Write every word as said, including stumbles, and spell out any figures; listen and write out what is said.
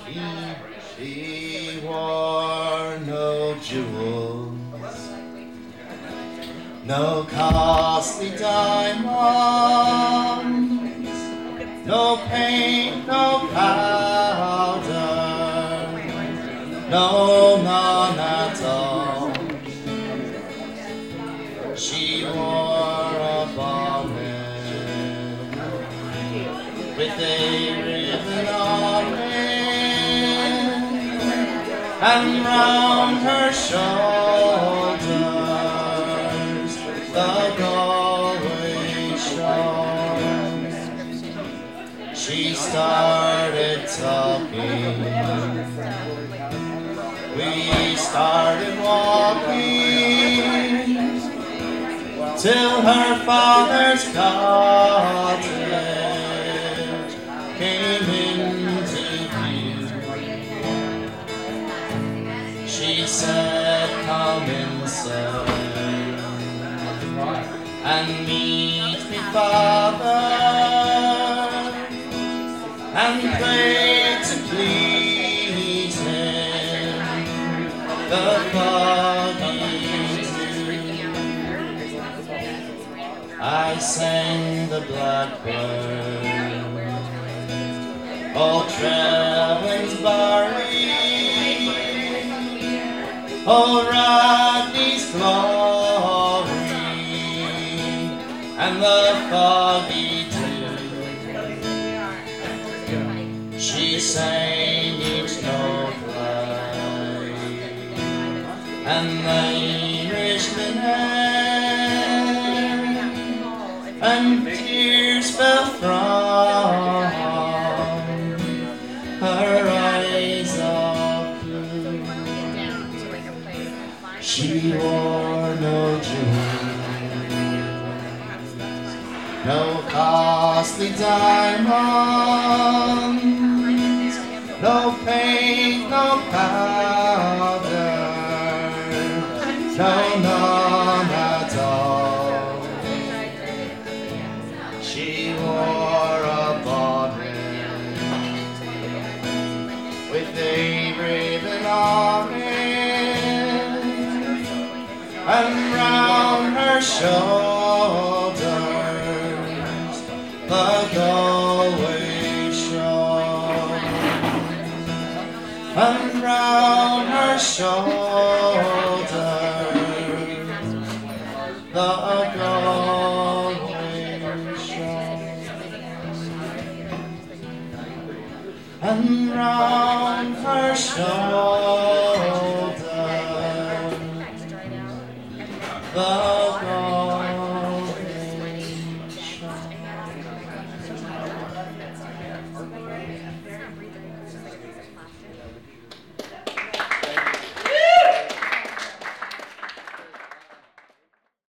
She wore no jewels, no costly diamonds, no paint, no powder, no, none at all. She wore a bonnet with a ribbon on it, and round her shoulders the Galway shawl. She started talking, we started walking, till her father's cottage came into view. She said, "Come inside and meet me, father, and pray to please him, the foggy dew." I sang the blackbird, old Trewin's barley, old Rodney's glory, and the foggy dew. She sang each note right, and the Irish linnet, and tears fell from her eyes of blue. She wore no jewels, no costly diamonds, no paint, no powder, no, none at all. She wore a bonnet with a ribbon on it, and round her shoulders the Galway shawl, and round her shoulders the Galway shawl, and round her shoulders the